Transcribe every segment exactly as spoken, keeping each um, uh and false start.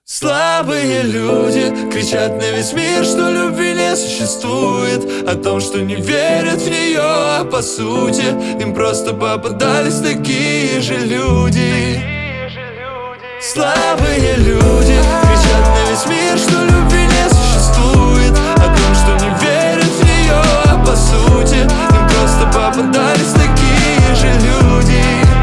Слабые люди кричат на весь мир, что любви не существует, о том, что не верят в нее, а по сути им просто попадались такие же люди. Слабые люди кричат на весь мир, что любви не существует, о том, что не верят в нее, а по сути им просто попадались такие же люди.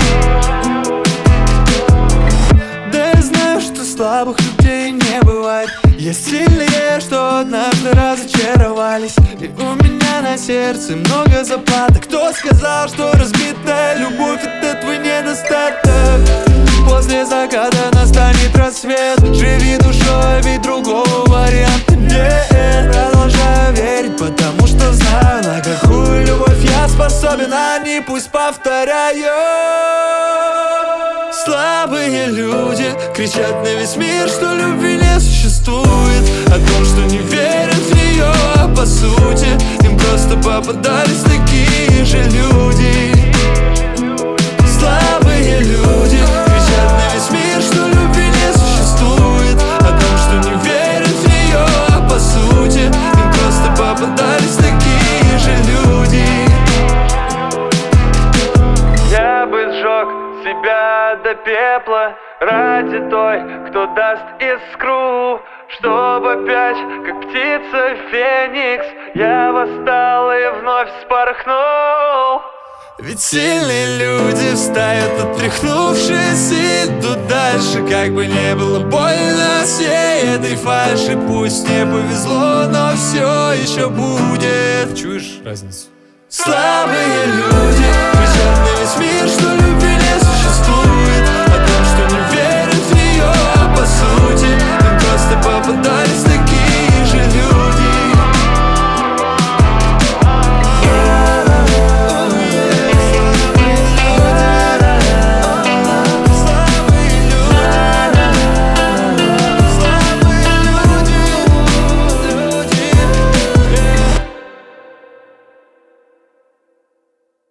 Да я знаю, что слабых людей не бывает. Есть сильнее, что однажды разочаровались. И у меня на сердце много заплаток. Кто сказал, что разбитая любовь — это твой недостаток? После заката настанет рассвет. Живи душой, ведь другого варианта нет. Продолжаю верить, потому что знаю, на какую любовь я способен, они пусть повторяют. Слабые люди кричат на весь мир, что любви не существует, о том, что не верят в нее, а по сути им просто попадались такие же люди. Слабые люди кричат на весь мир, что любви не существует, о том, что не верят в нее, а по сути им просто попадались такие же люди. Я бы сжег себя до пепла ради той, кто даст искру, чтобы опять, как птица феникс, я восстал и вновь вспорхнул. Ведь сильные люди встают, отряхнувшись, и идут дальше, как бы не было больно всей этой фальши. Пусть не повезло, но все еще будет. Чуешь разницу? Слабые люди кричат на весь мир, что любви не существует,